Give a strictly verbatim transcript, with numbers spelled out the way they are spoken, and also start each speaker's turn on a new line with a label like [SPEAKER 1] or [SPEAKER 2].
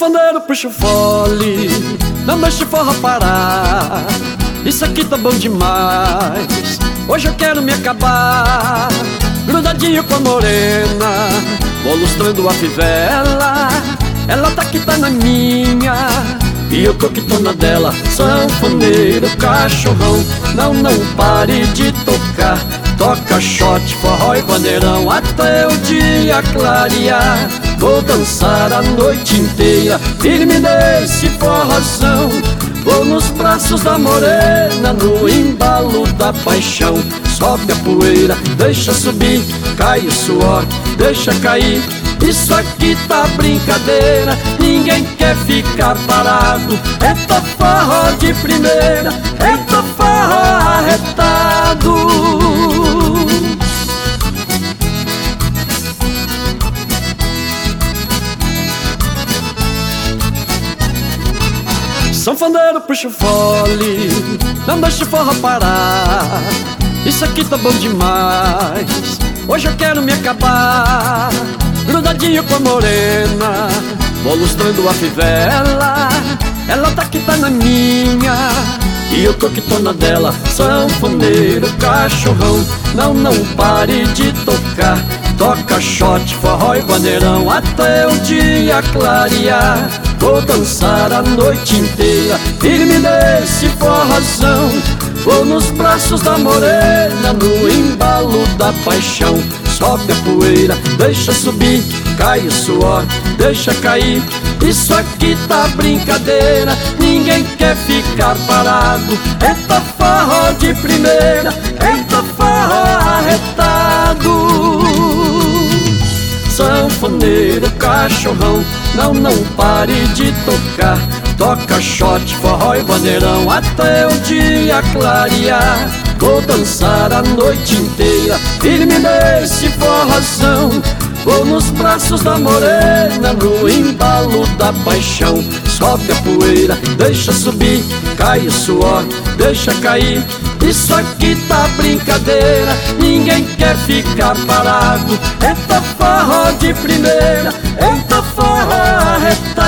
[SPEAKER 1] Sanfoneiro, puxa o fole, não deixe forró parar. Isso aqui tá bom demais, hoje eu quero me acabar. Grudadinho com a morena, vou lustrando a fivela. Ela tá que tá na minha, e eu tô que tô na dela. Sanfoneiro, cachorrão, não, não pare de tocar. Toca shot, forró e bandeirão até o dia clarear. Vou dançar a noite inteira, firme nesse forrozão. Vou nos braços da morena, no embalo da paixão. Sobe a poeira, deixa subir, cai o suor, deixa cair. Isso aqui tá brincadeira, ninguém quer ficar parado. Eita forró de primeira, eita forró arretado. Sanfoneiro, puxa o fole, não deixe forró parar. Isso aqui tá bom demais, hoje eu quero me acabar. Grudadinho com a morena, vou lustrando a fivela. Ela tá que tá na minha, e eu tô que tô na dela. Sanfoneiro, cachorrão, não, não pare de tocar. Toca shot, forró e bandeirão até o dia clarear. Vou dançar a noite inteira, firme nesse forrozão. Vou nos braços da morena, no embalo da paixão. Sobe a poeira, deixa subir, cai o suor, deixa cair. Isso aqui tá brincadeira, ninguém quer ficar parado. Eita forró de primeira, eita forró arretado. Sanfoneiro, cachorrão, não, não pare de tocar. Toca shot, forró e bandeirão até o dia clarear. Vou dançar a noite inteira, firme nesse forrozão. Vou nos braços da morena, no embalo da paixão. Sobe a poeira, deixa subir, cai o suor, deixa cair. Isso aqui tá brincadeira, ninguém quer ficar parado. Eita forró de primeira, eita forró arretado.